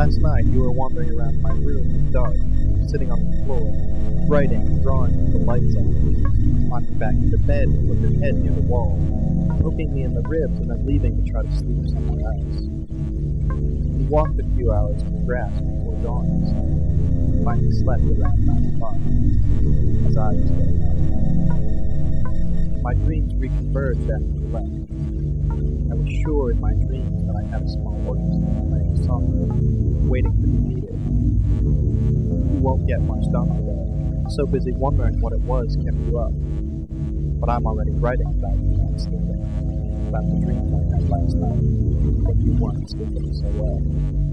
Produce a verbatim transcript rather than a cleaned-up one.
Last night you were wandering around my room in the dark, sitting on the floor, writing and drawing with the lights on, climbing back into bed with your head near the wall, poking me in the ribs and then leaving to try to sleep somewhere else. You walked a few hours in the grass before dawn, and finally slept around nine o'clock, as I was getting up. My dreams reconverged after you left. I was sure in my dreams that I had a small orchestra playing a song waiting to be needed. You won't get much done today, so busy wondering what it was kept you up. But I'm already writing about you not sleeping, about the dreams I had last night, when you weren't sleeping so well.